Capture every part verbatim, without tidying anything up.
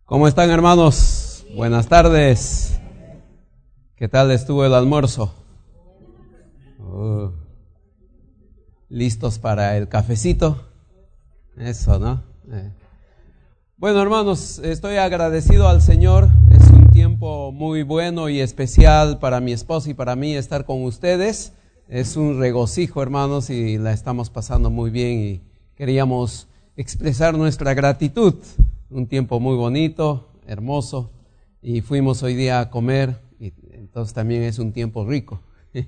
¿Cómo están, hermanos? Buenas tardes. ¿Qué tal estuvo el almuerzo? Uh, ¿Listos para el cafecito? Eso, ¿no? Eh. Bueno, hermanos, estoy agradecido al Señor. Es un tiempo muy bueno y especial para mi esposa y para mí estar con ustedes. Es un regocijo, hermanos, y la estamos pasando muy bien y queríamos expresar nuestra gratitud. Un tiempo muy bonito, hermoso, y fuimos hoy día a comer, y entonces también es un tiempo rico,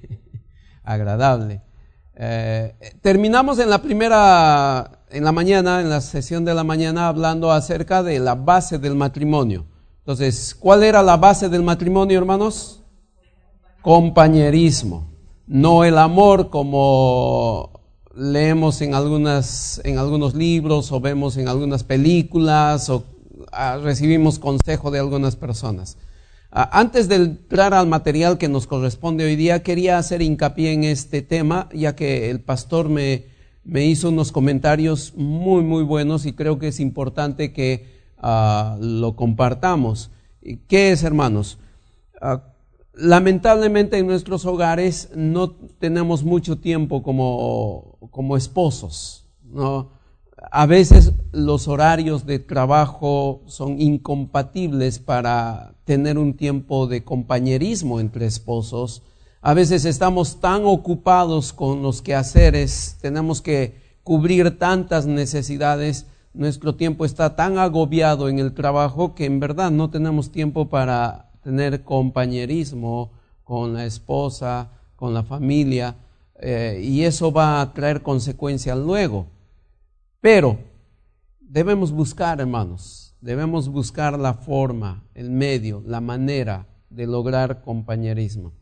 agradable. Eh, terminamos en la primera, en la mañana, en la sesión de la mañana, hablando acerca de la base del matrimonio. Entonces, ¿cuál era la base del matrimonio, hermanos? Compañerismo, no el amor como leemos en algunas, en algunos libros o vemos en algunas películas o ah, recibimos consejo de algunas personas. Ah, antes de entrar al material que nos corresponde hoy día, quería hacer hincapié en este tema, ya que el pastor me, me hizo unos comentarios muy, muy buenos y creo que es importante que ah, lo compartamos. ¿Qué es, hermanos? Ah, Lamentablemente en nuestros hogares no tenemos mucho tiempo como, como esposos, ¿no? A veces los horarios de trabajo son incompatibles para tener un tiempo de compañerismo entre esposos. A veces estamos tan ocupados con los quehaceres, tenemos que cubrir tantas necesidades, nuestro tiempo está tan agobiado en el trabajo que en verdad no tenemos tiempo para tener compañerismo con la esposa, con la familia, eh, y eso va a traer consecuencias luego. Pero debemos buscar, hermanos, debemos buscar la forma, el medio, la manera de lograr compañerismo.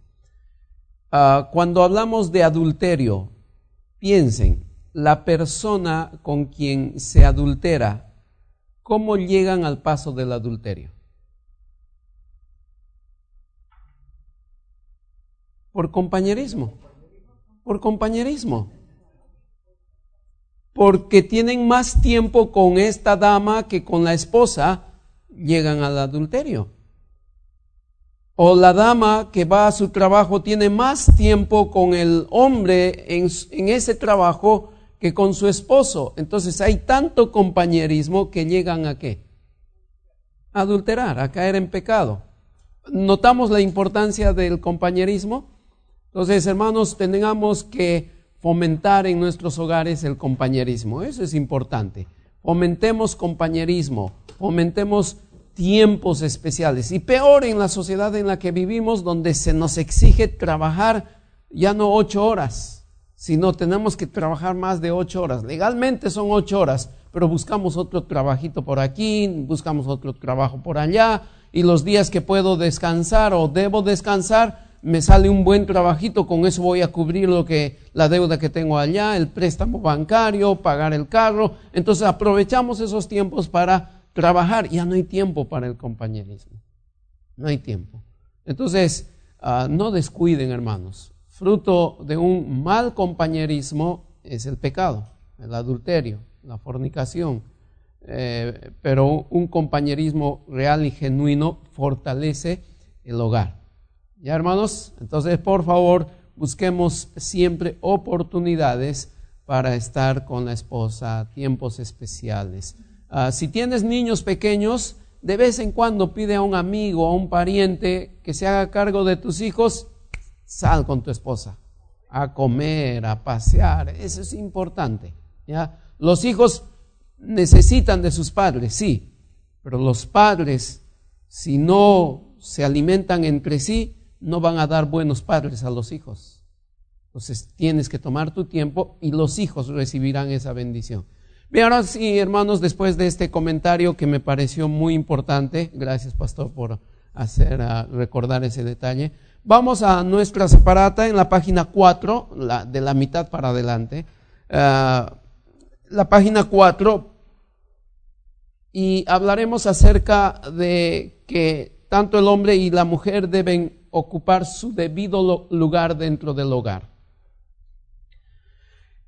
Uh, cuando hablamos de adulterio, piensen, la persona con quien se adultera, ¿cómo llegan al paso del adulterio? Por compañerismo, por compañerismo, porque tienen más tiempo con esta dama que con la esposa, llegan al adulterio. O la dama que va a su trabajo tiene más tiempo con el hombre en, en ese trabajo que con su esposo. Entonces hay tanto compañerismo que llegan a ¿qué? A adulterar, a caer en pecado. ¿Notamos la importancia del compañerismo? Entonces, hermanos, tengamos que fomentar en nuestros hogares el compañerismo. Eso es importante. Fomentemos compañerismo, fomentemos tiempos especiales. Y peor en la sociedad en la que vivimos, donde se nos exige trabajar ya no ocho horas, sino tenemos que trabajar más de ocho horas. Legalmente son ocho horas, pero buscamos otro trabajito por aquí, buscamos otro trabajo por allá, y los días que puedo descansar o debo descansar, me sale un buen trabajito, con eso voy a cubrir lo que, la deuda que tengo allá, el préstamo bancario, pagar el carro. Entonces aprovechamos esos tiempos para trabajar, ya no hay tiempo para el compañerismo, no hay tiempo. Entonces, uh, no descuiden, hermanos, fruto de un mal compañerismo es el pecado, el adulterio, la fornicación, eh, pero un compañerismo real y genuino fortalece el hogar. Ya, hermanos, entonces por favor busquemos siempre oportunidades para estar con la esposa, tiempos especiales. Uh, si tienes niños pequeños, de vez en cuando pide a un amigo, a un pariente que se haga cargo de tus hijos, sal con tu esposa a comer, a pasear, eso es importante. ¿Ya? Los hijos necesitan de sus padres, sí, pero los padres, si no se alimentan entre sí, no van a dar buenos padres a los hijos. Entonces tienes que tomar tu tiempo y los hijos recibirán esa bendición. Bien, ahora sí, hermanos, después de este comentario que me pareció muy importante, gracias, pastor, por hacer uh, recordar ese detalle, vamos a nuestra separata en la página cuatro, la, de la mitad para adelante, uh, la página cuatro, y hablaremos acerca de que tanto el hombre y la mujer deben ocupar su debido lugar dentro del hogar.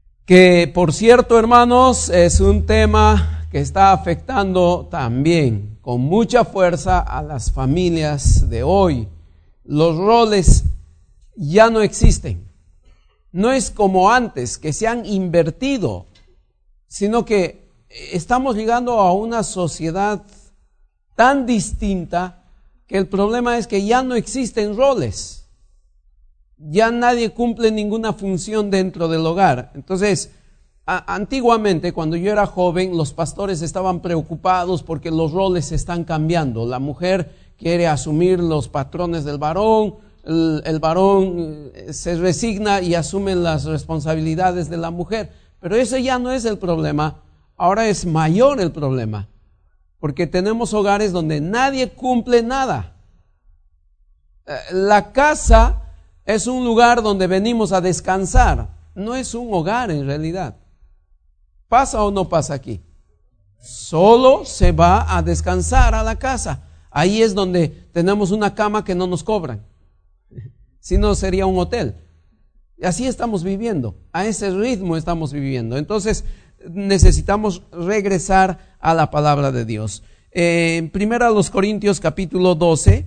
Que, por cierto, hermanos, es un tema que está afectando también con mucha fuerza a las familias de hoy. Los roles ya no existen. No es como antes, que se han invertido, sino que estamos llegando a una sociedad tan distinta que el problema es que ya no existen roles. Ya nadie cumple ninguna función dentro del hogar. Entonces, a- antiguamente, cuando yo era joven, los pastores estaban preocupados porque los roles están cambiando. La mujer quiere asumir los patrones del varón, el, el varón eh, se resigna y asume las responsabilidades de la mujer. Pero ese ya no es el problema, ahora es mayor el problema, porque tenemos hogares donde nadie cumple nada. Eh, La casa es un lugar donde venimos a descansar, no es un hogar en realidad. ¿Pasa o no pasa aquí? Solo se va a descansar a la casa. Ahí es donde tenemos una cama que no nos cobran. Si no, sería un hotel. Así estamos viviendo, a ese ritmo estamos viviendo. Entonces necesitamos regresar a la palabra de Dios. Eh, en Primera a los Corintios capítulo doce.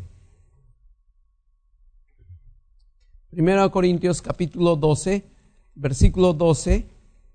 Primera a Corintios capítulo doce, versículo doce.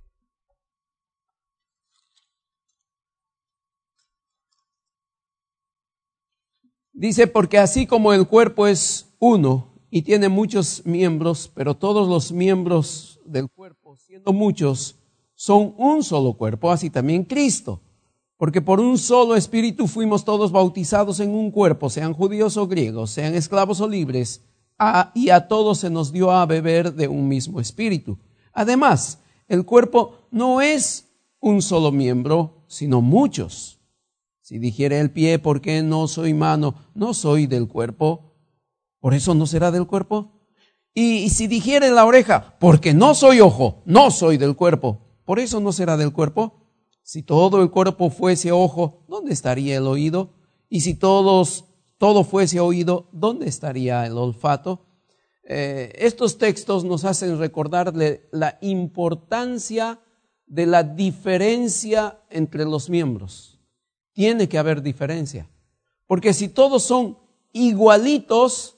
Dice, porque así como el cuerpo es uno y tiene muchos miembros, pero todos los miembros del cuerpo, siendo muchos, son un solo cuerpo, así también Cristo. Porque por un solo espíritu fuimos todos bautizados en un cuerpo, sean judíos o griegos, sean esclavos o libres, a, y a todos se nos dio a beber de un mismo espíritu. Además, el cuerpo no es un solo miembro, sino muchos. Si dijere el pie, ¿por qué no soy mano? No soy del cuerpo, ¿por eso no será del cuerpo? Y, y si dijere la oreja, porque no soy ojo, no soy del cuerpo, ¿por eso no será del cuerpo? Si todo el cuerpo fuese ojo, ¿dónde estaría el oído? Y si todos, todo fuese oído, ¿dónde estaría el olfato? Eh, estos textos nos hacen recordarle la importancia de la diferencia entre los miembros. Tiene que haber diferencia, porque si todos son igualitos,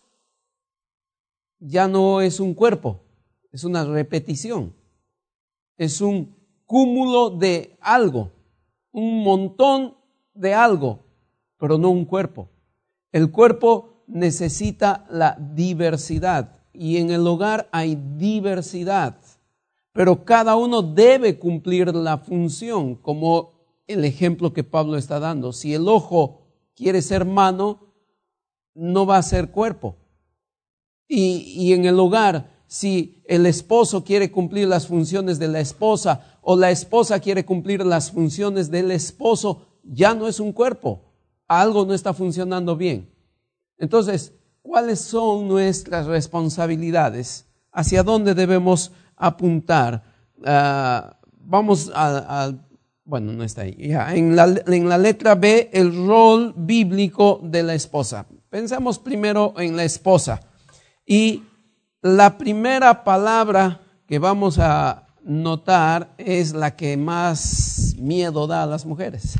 ya no es un cuerpo, es una repetición, es un cúmulo de algo, un montón de algo, pero no un cuerpo. El cuerpo necesita la diversidad y en el hogar hay diversidad, pero cada uno debe cumplir la función, como el ejemplo que Pablo está dando. Si el ojo quiere ser mano, no va a ser cuerpo. Y, y en el hogar, si el esposo quiere cumplir las funciones de la esposa o la esposa quiere cumplir las funciones del esposo, ya no es un cuerpo. Algo no está funcionando bien. Entonces, ¿cuáles son nuestras responsabilidades? ¿Hacia dónde debemos apuntar? Uh, vamos a, a Bueno, no está ahí. Ya, en, la, en la letra B, el rol bíblico de la esposa. Pensemos primero en la esposa. Y la primera palabra que vamos a notar es la que más miedo da a las mujeres.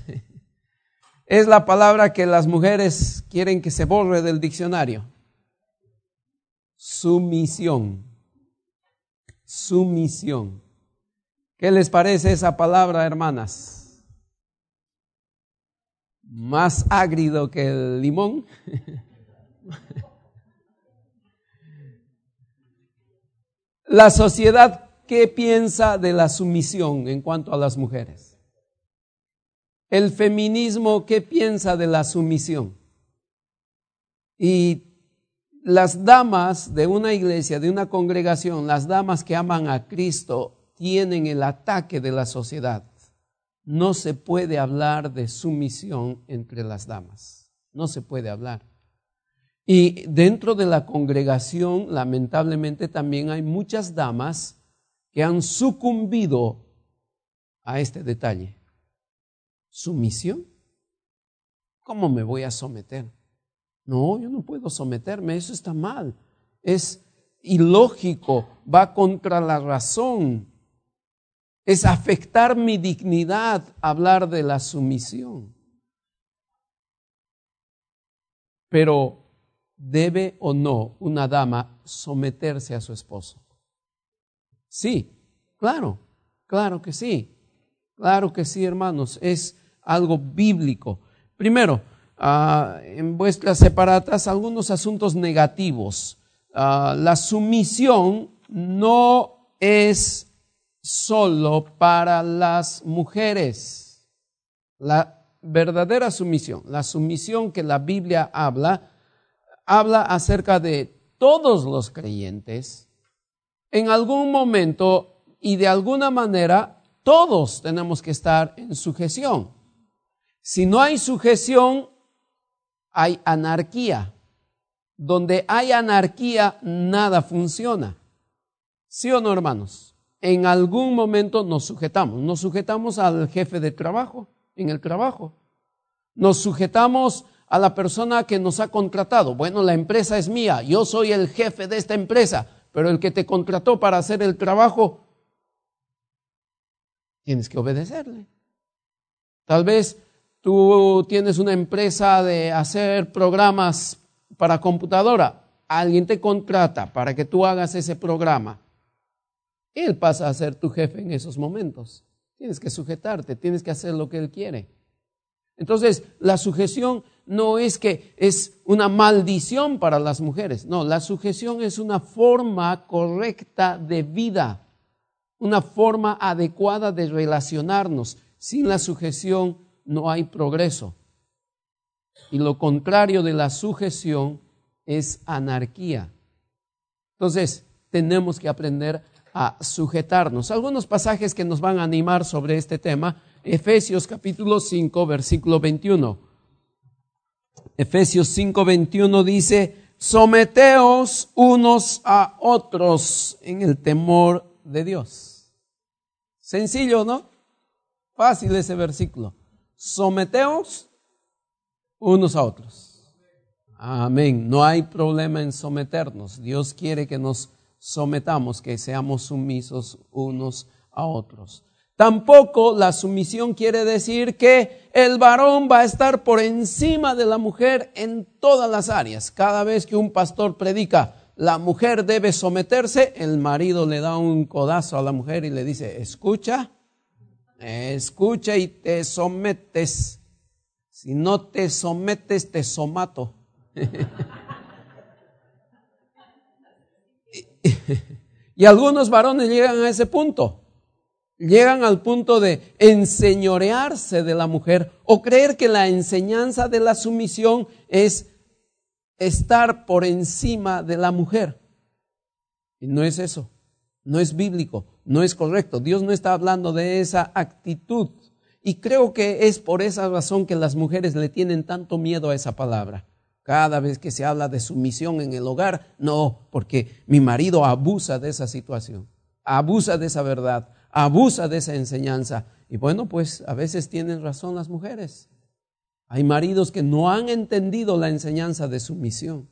Es la palabra que las mujeres quieren que se borre del diccionario. Sumisión. Sumisión. ¿Qué les parece esa palabra, hermanas? Más ágrido que el limón. La sociedad, ¿qué piensa de la sumisión en cuanto a las mujeres? El feminismo, ¿qué piensa de la sumisión? Y las damas de una iglesia, de una congregación, las damas que aman a Cristo, tienen el ataque de la sociedad. No se puede hablar de sumisión entre las damas. No se puede hablar. Y dentro de la congregación, lamentablemente, también hay muchas damas que han sucumbido a este detalle. ¿Sumisión? ¿Cómo me voy a someter? No, yo no puedo someterme, eso está mal. Es ilógico, va contra la razón. Es afectar mi dignidad hablar de la sumisión. Pero ¿debe o no una dama someterse a su esposo? Sí, claro, claro que sí. Claro que sí, hermanos, es algo bíblico. Primero, uh, en vuestras separatas, algunos asuntos negativos. Uh, la sumisión no es solo para las mujeres. La verdadera sumisión, la sumisión que la Biblia habla, habla acerca de todos los creyentes. En algún momento y de alguna manera, todos tenemos que estar en sujeción. Si no hay sujeción, hay anarquía. Donde hay anarquía, nada funciona. ¿Sí o no, hermanos? En algún momento nos sujetamos. Nos sujetamos al jefe de trabajo, en el trabajo. Nos sujetamos a la persona que nos ha contratado. Bueno, la empresa es mía, yo soy el jefe de esta empresa, pero el que te contrató para hacer el trabajo, tienes que obedecerle. Tal vez tú tienes una empresa de hacer programas para computadora. Alguien te contrata para que tú hagas ese programa. Él pasa a ser tu jefe en esos momentos. Tienes que sujetarte, tienes que hacer lo que él quiere. Entonces, la sujeción no es que es una maldición para las mujeres. No, la sujeción es una forma correcta de vida. Una forma adecuada de relacionarnos. Sin la sujeción no hay progreso. Y lo contrario de la sujeción es anarquía. Entonces, tenemos que aprender a sujetarnos. Algunos pasajes que nos van a animar sobre este tema. Efesios capítulo cinco, versículo veintiuno. Efesios cinco, veintiuno dice: someteos unos a otros en el temor de Dios. Sencillo, ¿no? Fácil ese versículo. Someteos unos a otros. Amén. No hay problema en someternos. Dios quiere que nos sometamos, que seamos sumisos unos a otros. Tampoco la sumisión quiere decir que el varón va a estar por encima de la mujer en todas las áreas. Cada vez que un pastor predica, la mujer debe someterse, el marido le da un codazo a la mujer y le dice: escucha, escucha y te sometes. Si no te sometes, te somato. Y algunos varones llegan a ese punto. Llegan al punto de enseñorearse de la mujer o creer que la enseñanza de la sumisión es estar por encima de la mujer. Y no es eso, no es bíblico, no es correcto. Dios no está hablando de esa actitud. Y creo que es por esa razón que las mujeres le tienen tanto miedo a esa palabra. Cada vez que se habla de sumisión en el hogar, no, porque mi marido abusa de esa situación, abusa de esa verdad, abusa de esa enseñanza. Y bueno, pues a veces tienen razón las mujeres. Hay maridos que no han entendido la enseñanza de sumisión.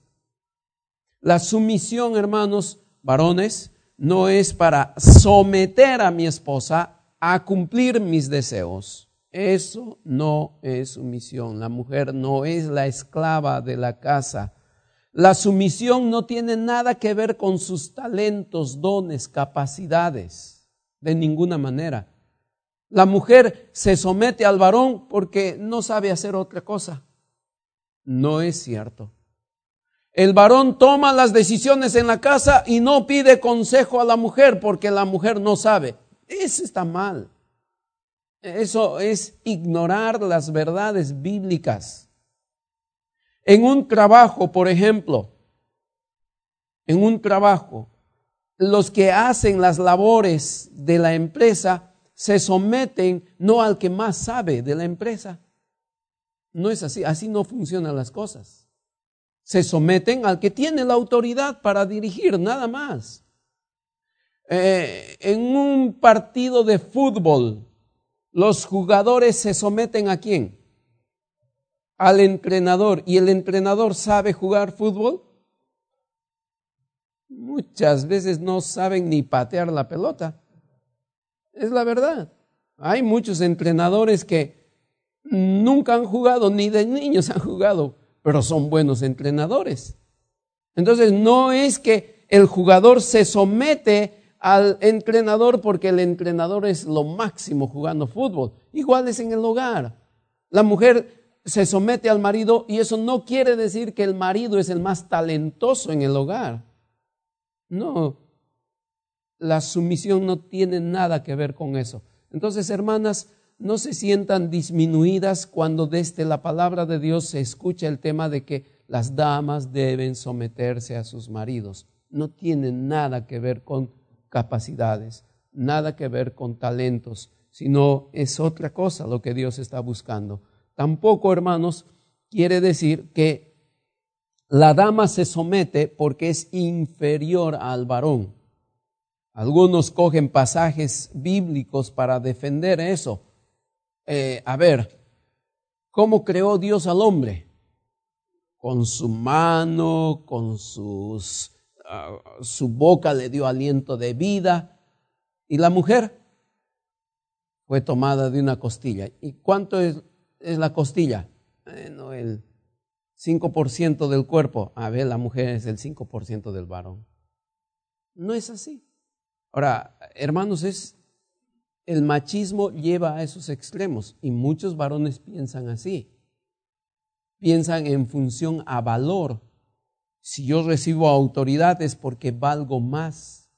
La sumisión, hermanos, varones, no es para someter a mi esposa a cumplir mis deseos. Eso no es sumisión. La mujer no es la esclava de la casa. La sumisión no tiene nada que ver con sus talentos, dones, capacidades, de ninguna manera. La mujer se somete al varón porque no sabe hacer otra cosa. No es cierto. El varón toma las decisiones en la casa y no pide consejo a la mujer porque la mujer no sabe. Eso está mal. Eso es ignorar las verdades bíblicas. En un trabajo, por ejemplo, en un trabajo, los que hacen las labores de la empresa se someten no al que más sabe de la empresa. No es así, así no funcionan las cosas. Se someten al que tiene la autoridad para dirigir, nada más. Eh, en un partido de fútbol, los jugadores se someten ¿a quién? Al entrenador. ¿Y el entrenador sabe jugar fútbol? Muchas veces no saben ni patear la pelota. Es la verdad. Hay muchos entrenadores que nunca han jugado, ni de niños han jugado, pero son buenos entrenadores. Entonces no es que el jugador se somete al entrenador porque el entrenador es lo máximo jugando fútbol. Igual es en el hogar. La mujer se somete al marido y eso no quiere decir que el marido es el más talentoso en el hogar. No, la sumisión no tiene nada que ver con eso. Entonces, hermanas, no se sientan disminuidas cuando desde la palabra de Dios se escucha el tema de que las damas deben someterse a sus maridos. No tiene nada que ver con capacidades, nada que ver con talentos, sino es otra cosa lo que Dios está buscando. Tampoco, hermanos, quiere decir que la dama se somete porque es inferior al varón. Algunos cogen pasajes bíblicos para defender eso. Eh, a ver, ¿cómo creó Dios al hombre? Con su mano, con sus, uh, su boca le dio aliento de vida. ¿Y la mujer? Fue tomada de una costilla. ¿Y cuánto es, es la costilla? Eh, no, el cinco por ciento del cuerpo. A ver, la mujer es el cinco por ciento del varón. No es así. Ahora, hermanos, es, el machismo lleva a esos extremos y muchos varones piensan así. Piensan en función a valor. Si yo recibo autoridad es porque valgo más.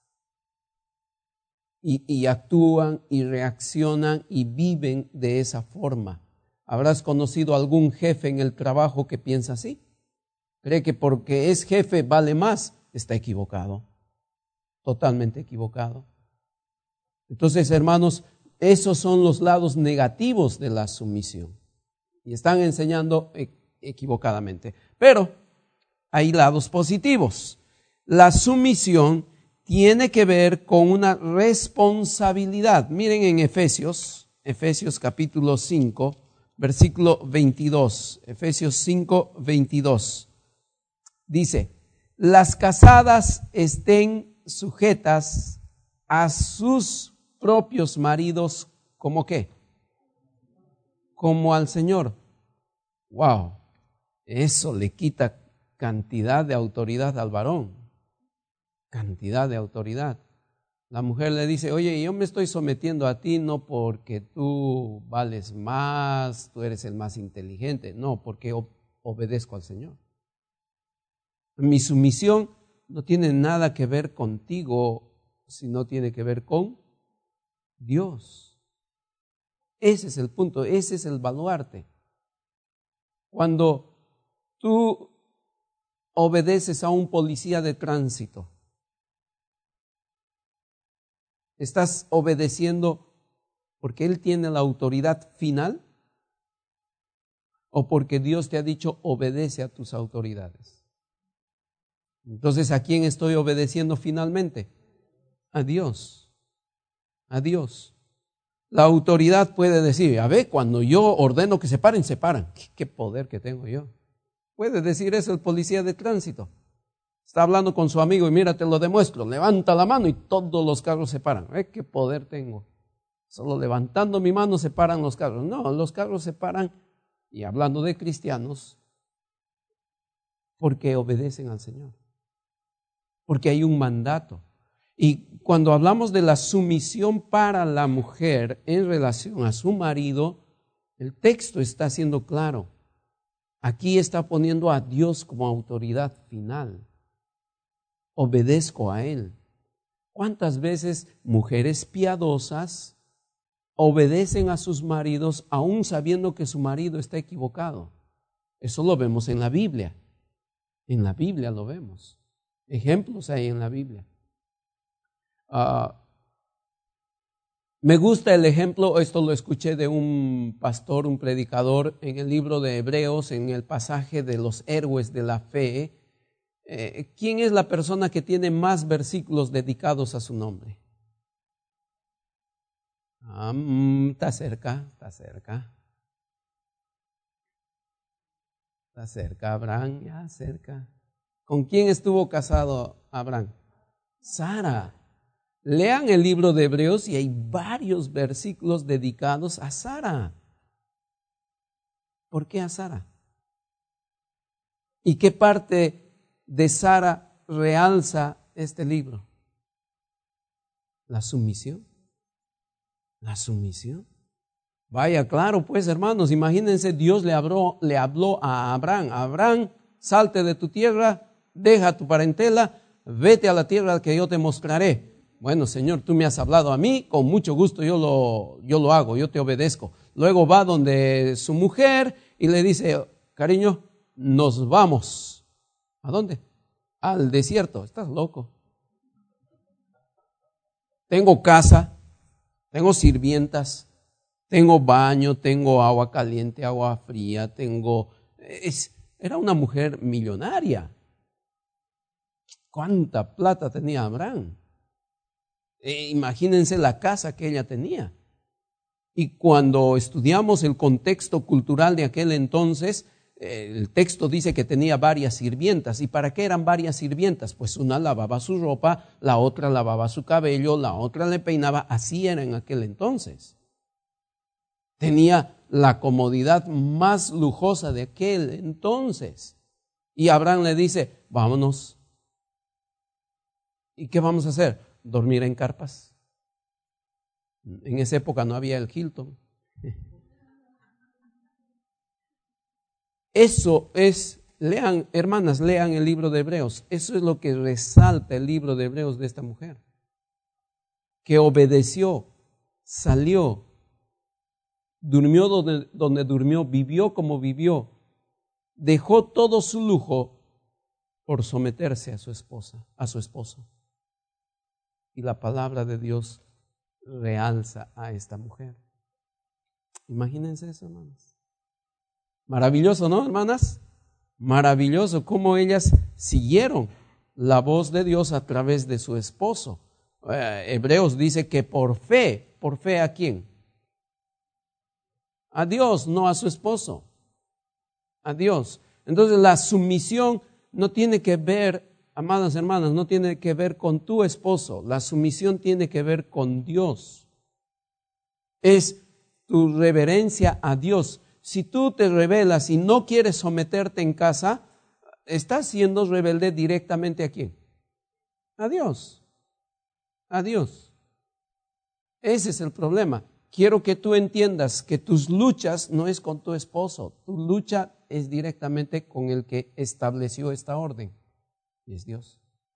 Y, y actúan y reaccionan y viven de esa forma. ¿Habrás conocido algún jefe en el trabajo que piensa así? Cree que porque es jefe vale más. Está equivocado. Totalmente equivocado. Entonces, hermanos, esos son los lados negativos de la sumisión. Y están enseñando equivocadamente. Pero hay lados positivos. La sumisión tiene que ver con una responsabilidad. Miren en Efesios, Efesios capítulo cinco, versículo veintidós. Efesios cinco, veintidós. Dice, las casadas estén sujetas a sus propios maridos, ¿como qué? Como al Señor. Wow, eso le quita cantidad de autoridad al varón. Cantidad de autoridad. La mujer le dice, oye, yo me estoy sometiendo a ti no porque tú vales más, tú eres el más inteligente, no, porque obedezco al Señor. Mi sumisión no tiene nada que ver contigo, sino tiene que ver con Dios. Ese es el punto, ese es el baluarte. Cuando tú obedeces a un policía de tránsito, ¿estás obedeciendo porque él tiene la autoridad final o porque Dios te ha dicho obedece a tus autoridades? Entonces, ¿a quién estoy obedeciendo finalmente? A Dios. A Dios. La autoridad puede decir, a ver, cuando yo ordeno que se paren, se paran. ¿Qué, qué poder que tengo yo? Puede decir eso el policía de tránsito. Está hablando con su amigo y mira, te lo demuestro. Levanta la mano y todos los carros se paran. ¿Eh? ¿Qué poder tengo? Solo levantando mi mano se paran los carros. No, los carros se paran, y hablando de cristianos, porque obedecen al Señor. Porque hay un mandato. Y cuando hablamos de la sumisión para la mujer en relación a su marido, el texto está siendo claro. Aquí está poniendo a Dios como autoridad final. Obedezco a Él. ¿Cuántas veces mujeres piadosas obedecen a sus maridos aún sabiendo que su marido está equivocado? Eso lo vemos en la Biblia. En la Biblia lo vemos. Ejemplos hay en la Biblia. Uh, me gusta el ejemplo, esto lo escuché de un pastor, un predicador, en el libro de Hebreos, en el pasaje de los héroes de la fe. Eh, ¿Quién es la persona que tiene más versículos dedicados a su nombre? Ah, mm, está cerca, está cerca. Está cerca, Abraham, ya cerca. ¿Con quién estuvo casado Abraham? Sara. Lean el libro de Hebreos y hay varios versículos dedicados a Sara. ¿Por qué a Sara? ¿Y qué parte de Sara realza este libro? La sumisión. La sumisión. Vaya, claro, pues hermanos, imagínense, Dios le habló, le habló a Abraham. Abraham, salte de tu tierra, deja tu parentela, vete a la tierra que yo te mostraré. Bueno, Señor, tú me has hablado a mí, con mucho gusto yo lo, yo lo hago, yo te obedezco. Luego va donde su mujer y le dice, cariño, nos vamos. ¿A dónde? Al desierto. Estás loco. Tengo casa, tengo sirvientas, tengo baño, tengo agua caliente, agua fría, tengo... Es, era una mujer millonaria. ¿Cuánta plata tenía Abraham? Eh, imagínense la casa que ella tenía. Y cuando estudiamos el contexto cultural de aquel entonces, eh, el texto dice que tenía varias sirvientas. ¿Y para qué eran varias sirvientas? Pues una lavaba su ropa, la otra lavaba su cabello, la otra le peinaba. Así era en aquel entonces. Tenía la comodidad más lujosa de aquel entonces. Y Abraham le dice, vámonos. ¿Y qué vamos a hacer? Dormir en carpas. En esa época no había el Hilton. Eso es, lean, hermanas, lean el libro de Hebreos. Eso es lo que resalta el libro de Hebreos de esta mujer. Que obedeció, salió, durmió donde, donde durmió, vivió como vivió, dejó todo su lujo por someterse a su esposa, a su esposo. Y la palabra de Dios realza a esta mujer. Imagínense eso, hermanas. Maravilloso, ¿no, hermanas? Maravilloso cómo ellas siguieron la voz de Dios a través de su esposo. Eh, Hebreos dice que por fe, ¿por fe a quién? A Dios, no a su esposo. A Dios. Entonces la sumisión no tiene que ver, amadas hermanas, no tiene que ver con tu esposo. La sumisión tiene que ver con Dios. Es tu reverencia a Dios. Si tú te rebelas y no quieres someterte en casa, estás siendo rebelde directamente a quién? A Dios. A Dios. Ese es el problema. Quiero que tú entiendas que tus luchas no es con tu esposo. Tu lucha es directamente con el que estableció esta orden. Y es Dios.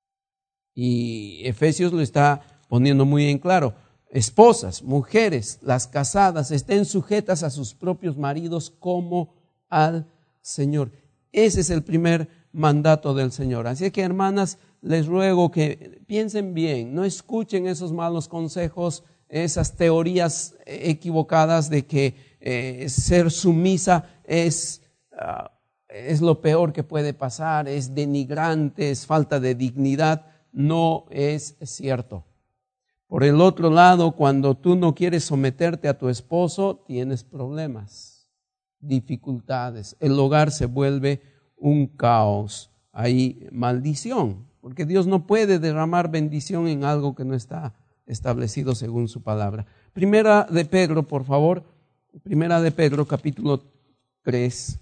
Y Efesios lo está poniendo muy en claro. Esposas, mujeres, las casadas, estén sujetas a sus propios maridos como al Señor. Ese es el primer mandato del Señor. Así que, hermanas, les ruego que piensen bien, no escuchen esos malos consejos, esas teorías equivocadas de que eh, ser sumisa es, uh, es lo peor que puede pasar, es denigrante, es falta de dignidad. No es cierto. Por el otro lado, cuando tú no quieres someterte a tu esposo, tienes problemas, dificultades. El hogar se vuelve un caos. Hay maldición, porque Dios no puede derramar bendición en algo que no está establecido según su palabra. Primera de Pedro, por favor. Primera de Pedro, capítulo tres.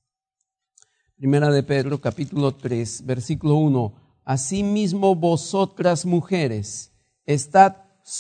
Primera de Pedro, capítulo tres, versículo uno. Asimismo vosotras mujeres, estad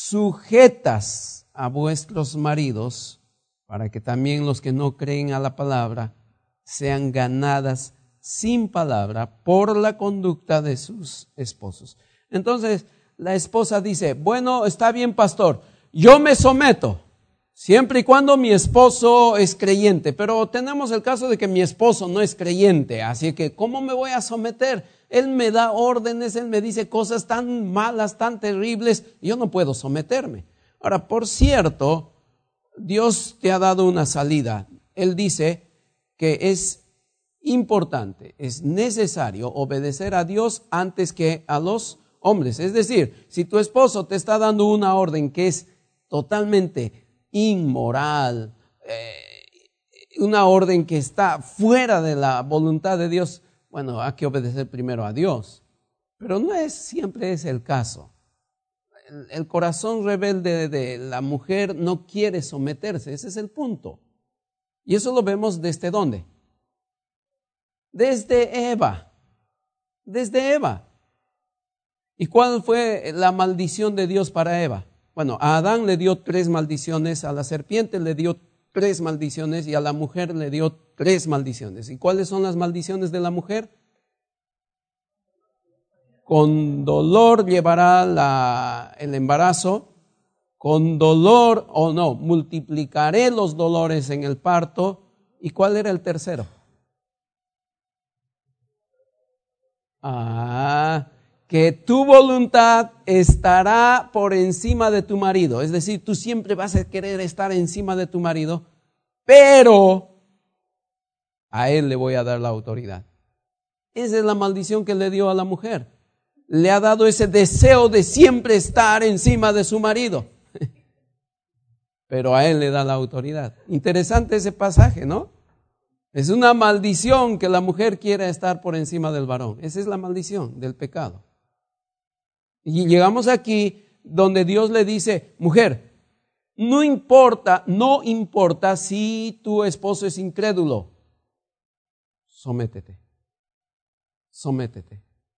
sujetas a vuestros maridos, para que también los que no creen a la palabra sean ganadas sin palabra por la conducta de sus esposos. Entonces, la esposa dice, bueno, está bien, pastor, yo me someto, siempre y cuando mi esposo es creyente, pero tenemos el caso de que mi esposo no es creyente, así que ¿cómo me voy a someter? Él me da órdenes, Él me dice cosas tan malas, tan terribles, y yo no puedo someterme. Ahora, por cierto, Dios te ha dado una salida. Él dice que es importante, es necesario obedecer a Dios antes que a los hombres. Es decir, si tu esposo te está dando una orden que es totalmente inmoral, eh, una orden que está fuera de la voluntad de Dios, bueno, hay que obedecer primero a Dios. Pero no es siempre es el caso. El, el corazón rebelde de la mujer no quiere someterse, ese es el punto. Y eso lo vemos desde ¿dónde? Desde Eva. Desde Eva. ¿Y cuál fue la maldición de Dios para Eva? Bueno, a Adán le dio tres maldiciones, a la serpiente le dio tres maldiciones y a la mujer le dio tres maldiciones. ¿Y cuáles son las maldiciones de la mujer? Con dolor llevará la, el embarazo, con dolor, o no, multiplicaré los dolores en el parto. ¿Y cuál era el tercero? Ah, que tu voluntad estará por encima de tu marido. Es decir, tú siempre vas a querer estar encima de tu marido, pero a él le voy a dar la autoridad. Esa es la maldición que le dio a la mujer. Le ha dado ese deseo de siempre estar encima de su marido, pero a él le da la autoridad. Interesante ese pasaje, ¿no? Es una maldición que la mujer quiera estar por encima del varón. Esa es la maldición del pecado. Y llegamos aquí donde Dios le dice, mujer, no importa, no importa si tu esposo es incrédulo, sométete, sométete.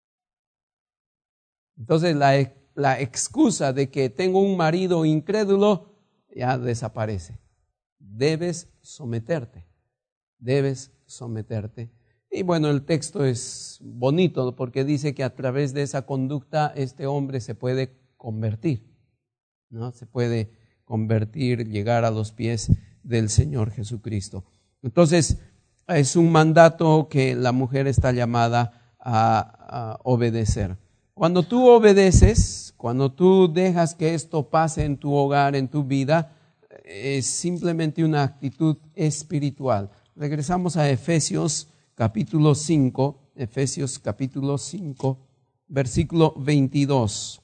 Entonces la, la excusa de que tengo un marido incrédulo ya desaparece. Debes someterte, debes someterte. Y bueno, el texto es bonito porque dice que a través de esa conducta este hombre se puede convertir, ¿no? Se puede convertir, llegar a los pies del Señor Jesucristo. Entonces, es un mandato que la mujer está llamada a, a obedecer. Cuando tú obedeces, cuando tú dejas que esto pase en tu hogar, en tu vida, es simplemente una actitud espiritual. Regresamos a Efesios capítulo cinco, Efesios capítulo cinco, versículo veintidós.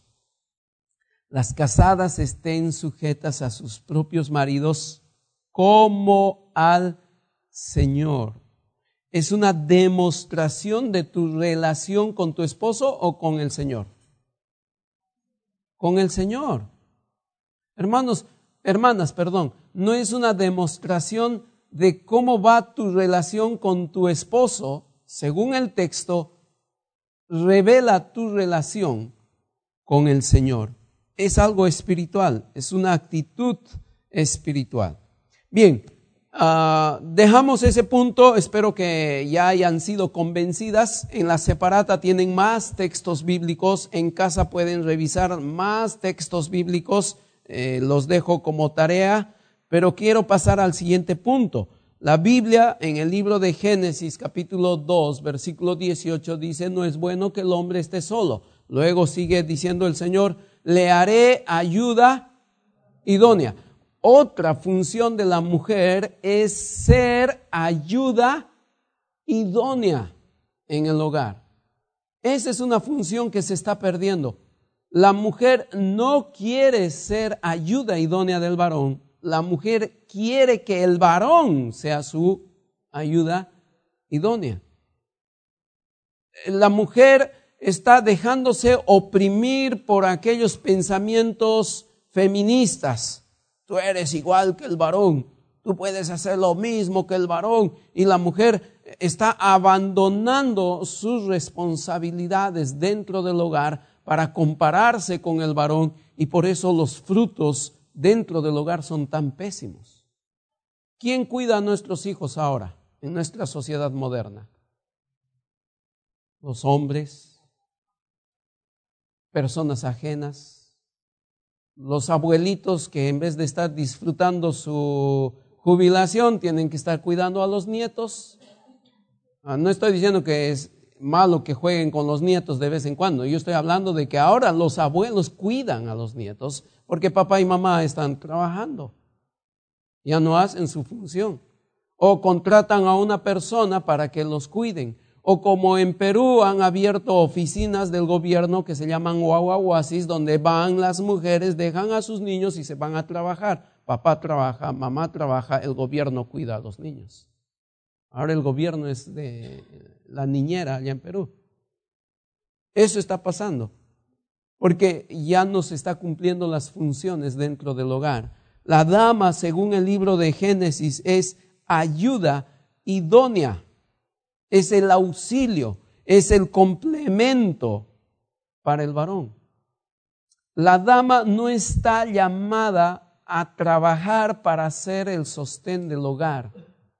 Las casadas estén sujetas a sus propios maridos como al Señor. ¿Es una demostración de tu relación con tu esposo o con el Señor? Con el Señor. Hermanos, hermanas, perdón, no es una demostración de cómo va tu relación con tu esposo. Según el texto, revela tu relación con el Señor. Es algo espiritual, es una actitud espiritual. Bien. Uh, dejamos ese punto, espero que ya hayan sido convencidas. En la separata tienen más textos bíblicos, en casa pueden revisar más textos bíblicos, eh, los dejo como tarea, pero quiero pasar al siguiente punto. La Biblia en el libro de Génesis capítulo dos versículo dieciocho dice, no es bueno que el hombre esté solo. Luego sigue diciendo el Señor, le haré ayuda idónea. Otra función de la mujer es ser ayuda idónea en el hogar. Esa es una función que se está perdiendo. La mujer no quiere ser ayuda idónea del varón. La mujer quiere que el varón sea su ayuda idónea. La mujer está dejándose oprimir por aquellos pensamientos feministas. Tú eres igual que el varón, tú puedes hacer lo mismo que el varón. Y la mujer está abandonando sus responsabilidades dentro del hogar para compararse con el varón, y por eso los frutos dentro del hogar son tan pésimos. ¿Quién cuida a nuestros hijos ahora en nuestra sociedad moderna? Los hombres, personas ajenas, los abuelitos que en vez de estar disfrutando su jubilación tienen que estar cuidando a los nietos. No estoy diciendo que es malo que jueguen con los nietos de vez en cuando. Yo estoy hablando de que ahora los abuelos cuidan a los nietos porque papá y mamá están trabajando. Ya no hacen su función. O contratan a una persona para que los cuiden. O como en Perú han abierto oficinas del gobierno que se llaman guaguaguasis, donde van las mujeres, dejan a sus niños y se van a trabajar. Papá trabaja, mamá trabaja, el gobierno cuida a los niños. Ahora el gobierno es de la niñera allá en Perú. Eso está pasando, porque ya no se está cumpliendo las funciones dentro del hogar. La dama, según el libro de Génesis, es ayuda idónea. es el auxilio, es el complemento para el varón. La dama no está llamada a trabajar para ser el sostén del hogar.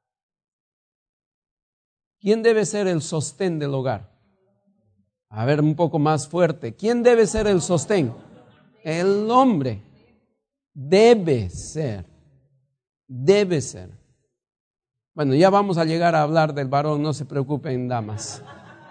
¿Quién debe ser el sostén del hogar? A ver, un poco más fuerte. ¿Quién debe ser el sostén? El hombre. Debe ser. Debe ser. Bueno, ya vamos a llegar a hablar del varón, no se preocupen, damas.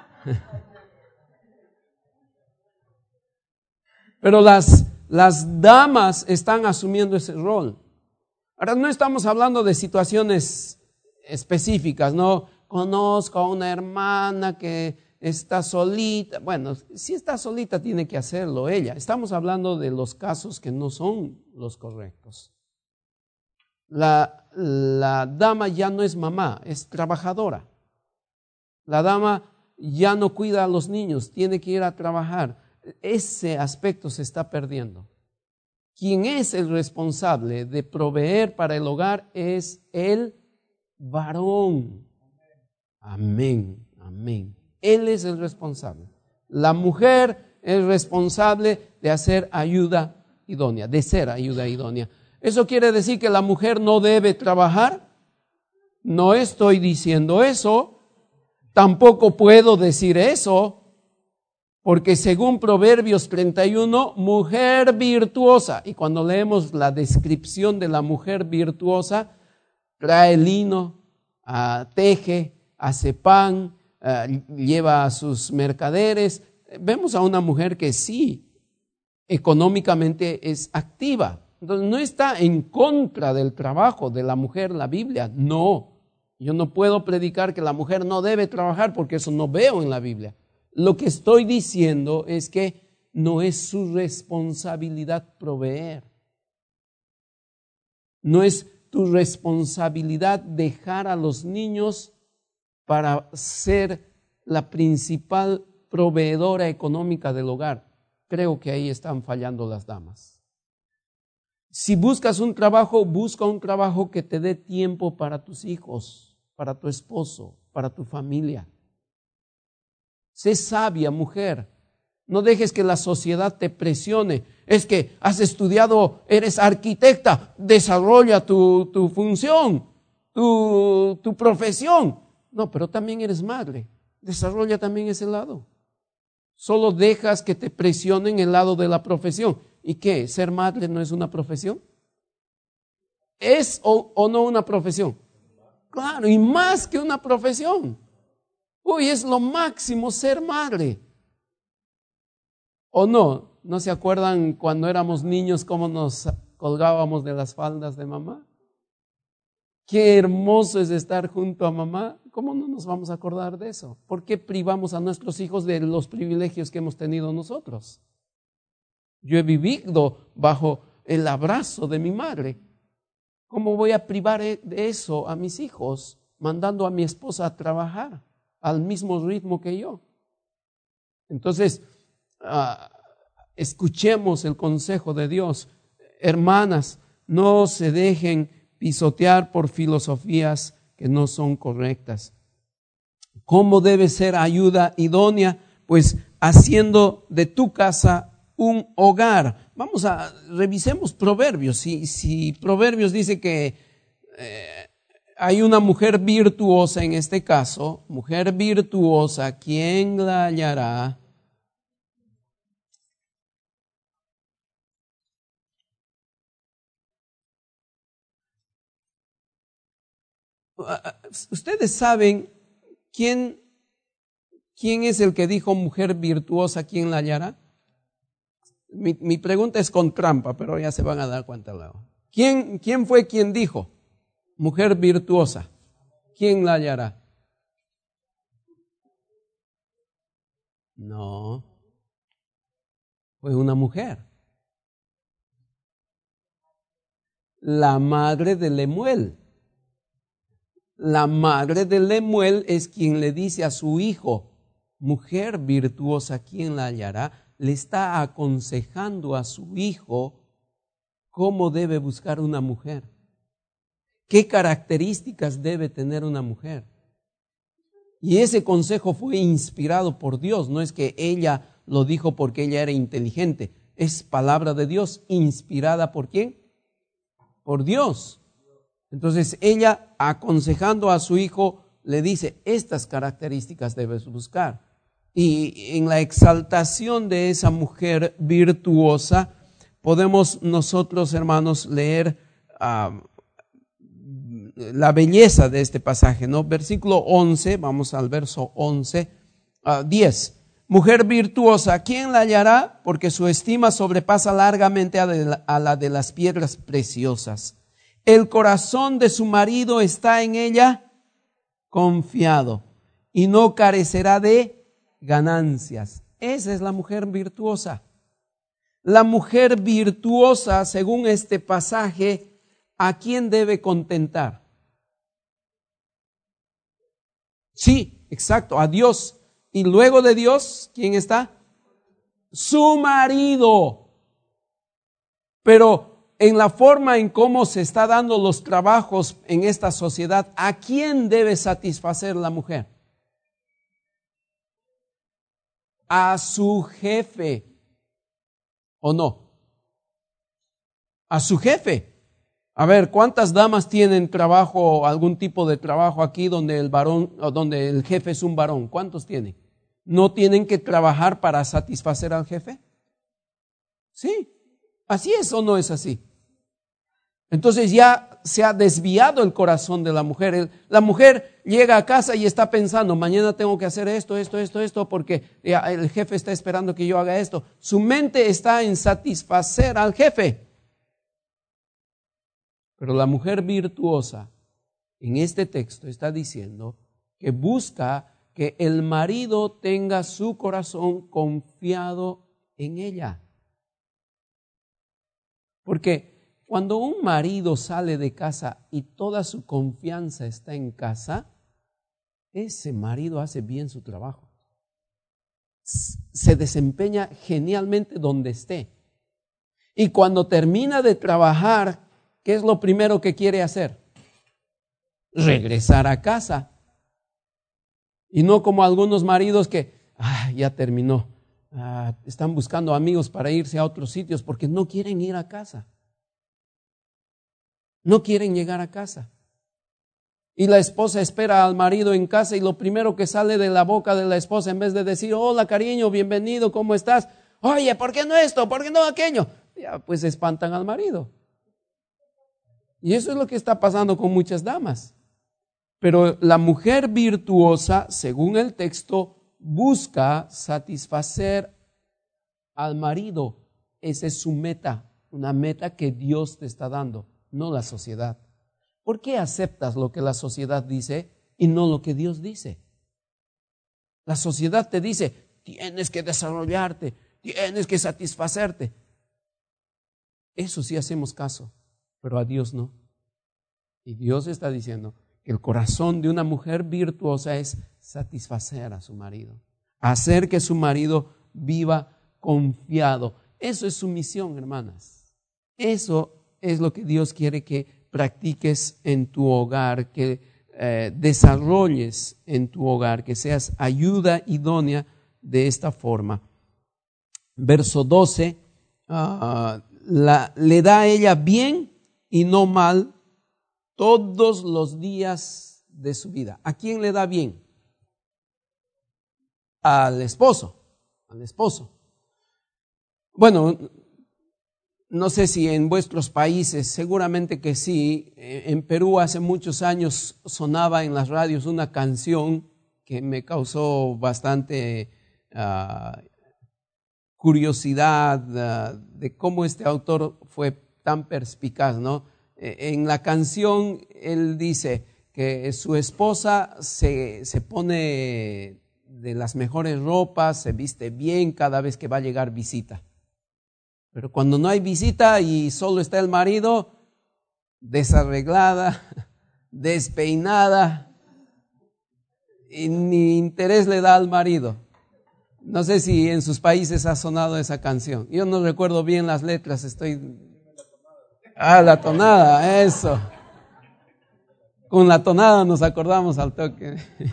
Pero las, las damas están asumiendo ese rol. Ahora, no estamos hablando de situaciones específicas, ¿no? Conozco a una hermana que está solita. Bueno, si está solita tiene que hacerlo ella. Estamos hablando de los casos que no son los correctos. La, la dama ya no es mamá, es trabajadora. La dama ya no cuida a los niños, tiene que ir a trabajar. Ese aspecto se está perdiendo. Quien es el responsable de proveer para el hogar es el varón. Amén, amén. Él es el responsable. La mujer es responsable de hacer ayuda idónea, de ser ayuda idónea. ¿Eso quiere decir que la mujer no debe trabajar? No estoy diciendo eso. Tampoco puedo decir eso. Porque según Proverbios treinta y uno, mujer virtuosa. Y cuando leemos la descripción de la mujer virtuosa, trae lino, uh, teje, hace pan, uh, lleva a sus mercaderes. Vemos a una mujer que sí, económicamente es activa. Entonces no está en contra del trabajo de la mujer la Biblia. No, yo no puedo predicar que la mujer no debe trabajar porque eso no veo en la Biblia. Lo que estoy diciendo es que no es su responsabilidad proveer. No es tu responsabilidad dejar a los niños para ser la principal proveedora económica del hogar. Creo que ahí están fallando las damas. Si buscas un trabajo, busca un trabajo que te dé tiempo para tus hijos, para tu esposo, para tu familia. Sé sabia, mujer. No dejes que la sociedad te presione. Es que has estudiado, eres arquitecta, desarrolla tu, tu función, tu, tu profesión. No, pero también eres madre. Desarrolla también ese lado. Solo dejas que te presionen el lado de la profesión. ¿Y qué? ¿Ser madre no es una profesión? ¿Es o, o no una profesión? Claro, y más que una profesión. Uy, es lo máximo ser madre. ¿O no? ¿No se acuerdan cuando éramos niños cómo nos colgábamos de las faldas de mamá? Qué hermoso es estar junto a mamá. ¿Cómo no nos vamos a acordar de eso? ¿Por qué privamos a nuestros hijos de los privilegios que hemos tenido nosotros? Yo he vivido bajo el abrazo de mi madre. ¿Cómo voy a privar de eso a mis hijos, mandando a mi esposa a trabajar al mismo ritmo que yo? Entonces, uh, escuchemos el consejo de Dios. Hermanas, no se dejen pisotear por filosofías que no son correctas. ¿Cómo debe ser ayuda idónea? Pues haciendo de tu casa un hogar. Vamos a, revisemos Proverbios. Si, si Proverbios dice que eh, hay una mujer virtuosa en este caso, mujer virtuosa, ¿quién la hallará? Ustedes saben quién, quién es el que dijo mujer virtuosa, ¿quién la hallará? Mi, mi pregunta es con trampa, pero ya se van a dar cuenta luego. ¿Quién, quién fue quien dijo mujer virtuosa? ¿Quién la hallará? No, fue una mujer. La madre de Lemuel. La madre de Lemuel es quien le dice a su hijo, mujer virtuosa, ¿quién la hallará? Le está aconsejando a su hijo cómo debe buscar una mujer. ¿Qué características debe tener una mujer? Y ese consejo fue inspirado por Dios, no es que ella lo dijo porque ella era inteligente, es palabra de Dios inspirada ¿por quién? Por Dios. Entonces ella, aconsejando a su hijo, le dice, estas características debes buscar. Y en la exaltación de esa mujer virtuosa, podemos nosotros, hermanos, leer uh, la belleza de este pasaje, ¿no? Versículo once, vamos al verso once, uh, diez. Mujer virtuosa, ¿quién la hallará? Porque su estima sobrepasa largamente a, de la, a la de las piedras preciosas. El corazón de su marido está en ella confiado y no carecerá de ganancias. Esa es la mujer virtuosa. La mujer virtuosa, según este pasaje, ¿a quién debe contentar? Sí, exacto, a Dios. Y luego de Dios, ¿quién está? Su marido. Pero en la forma en cómo se está dando los trabajos en esta sociedad, ¿a quién debe satisfacer la mujer? A su jefe. ¿O no? A su jefe. A ver, ¿cuántas damas tienen trabajo, algún tipo de trabajo aquí donde el varón, o donde el jefe es un varón? ¿Cuántos tienen? ¿No tienen que trabajar para satisfacer al jefe? Sí. ¿Así es o no es así? Entonces ya se ha desviado el corazón de la mujer. La mujer llega a casa y está pensando, mañana tengo que hacer esto, esto, esto, esto, porque el jefe está esperando que yo haga esto. Su mente está en satisfacer al jefe. Pero la mujer virtuosa en este texto está diciendo que busca que el marido tenga su corazón confiado en ella. Porque cuando un marido sale de casa y toda su confianza está en casa, ese marido hace bien su trabajo. Se desempeña genialmente donde esté. Y cuando termina de trabajar, ¿qué es lo primero que quiere hacer? Regresar a casa. Y no como algunos maridos que, ah, ya terminó, ah, están buscando amigos para irse a otros sitios porque no quieren ir a casa. No quieren llegar a casa. Y la esposa espera al marido en casa y lo primero que sale de la boca de la esposa, en vez de decir, hola cariño, bienvenido, ¿cómo estás? Oye, ¿por qué no esto? ¿Por qué no aquello? Ya, pues espantan al marido. Y eso es lo que está pasando con muchas damas. Pero la mujer virtuosa, según el texto, busca satisfacer al marido. Esa es su meta, una meta que Dios te está dando, no la sociedad. ¿Por qué aceptas lo que la sociedad dice y no lo que Dios dice? La sociedad te dice, tienes que desarrollarte, tienes que satisfacerte. Eso sí hacemos caso, pero a Dios no. Y Dios está diciendo que el corazón de una mujer virtuosa es satisfacer a su marido, hacer que su marido viva confiado. Eso es su misión, hermanas. Eso es lo que Dios quiere que practiques en tu hogar, que eh, desarrolles en tu hogar, que seas ayuda idónea de esta forma. Verso doce, uh, la, le da a ella bien y no mal todos los días de su vida. ¿A quién le da bien? Al esposo, al esposo. Bueno, no sé si en vuestros países, seguramente que sí. En Perú hace muchos años sonaba en las radios una canción que me causó bastante uh, curiosidad uh, de cómo este autor fue tan perspicaz, ¿no? En la canción él dice que su esposa se, se pone de las mejores ropas, se viste bien cada vez que va a llegar visita. Pero cuando no hay visita y solo está el marido, desarreglada, despeinada, y ni interés le da al marido. No sé si en sus países ha sonado esa canción. Yo no recuerdo bien las letras, estoy... Ah, la tonada, eso. Con la tonada nos acordamos al toque.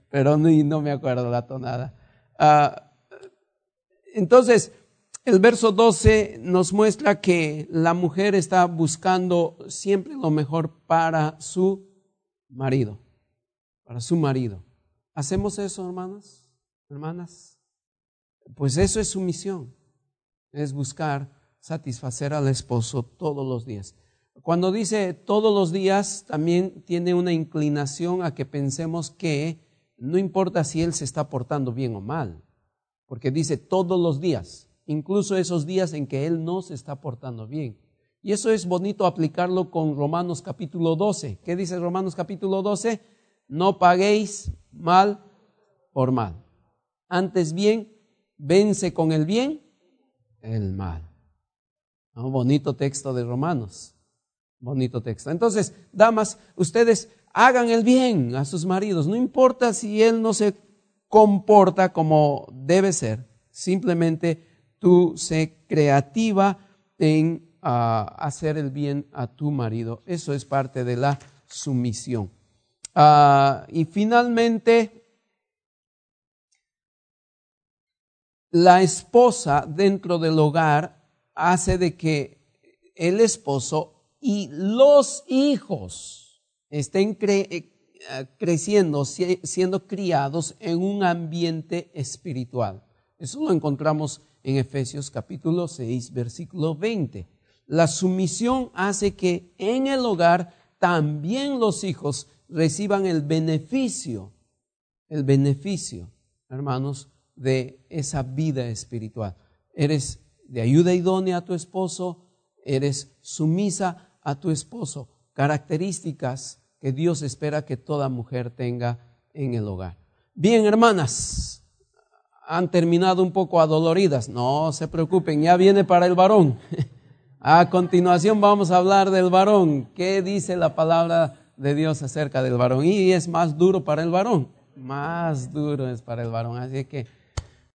pero no, no me acuerdo la tonada. Uh, entonces, el verso doce nos muestra que la mujer está buscando siempre lo mejor para su marido, para su marido. ¿Hacemos eso, hermanas? ¿Hermanas? Pues eso es su misión, es buscar satisfacer al esposo todos los días. Cuando dice todos los días, también tiene una inclinación a que pensemos que no importa si él se está portando bien o mal, porque dice todos los días, incluso esos días en que él no se está portando bien. Y eso es bonito aplicarlo con Romanos capítulo doce. ¿Qué dice Romanos capítulo doce? No paguéis mal por mal. Antes bien, vence con el bien el mal. ¿No? Bonito texto de Romanos. Bonito texto. Entonces, damas, ustedes hagan el bien a sus maridos. No importa si él no se comporta como debe ser. Simplemente tú sé creativa en uh, hacer el bien a tu marido. Eso es parte de la sumisión. Uh, y finalmente, la esposa dentro del hogar hace de que el esposo y los hijos estén cre- creciendo, siendo criados en un ambiente espiritual. Eso lo encontramos en Efesios capítulo seis, versículo veinte. La sumisión hace que en el hogar también los hijos reciban el beneficio, el beneficio, hermanos, de esa vida espiritual. Eres de ayuda idónea a tu esposo, eres sumisa a tu esposo, características que Dios espera que toda mujer tenga en el hogar. Bien, hermanas, han terminado un poco adoloridas. No se preocupen, ya viene para el varón. A continuación vamos a hablar del varón. ¿Qué dice la palabra de Dios acerca del varón? Y es más duro para el varón, más duro es para el varón. Así que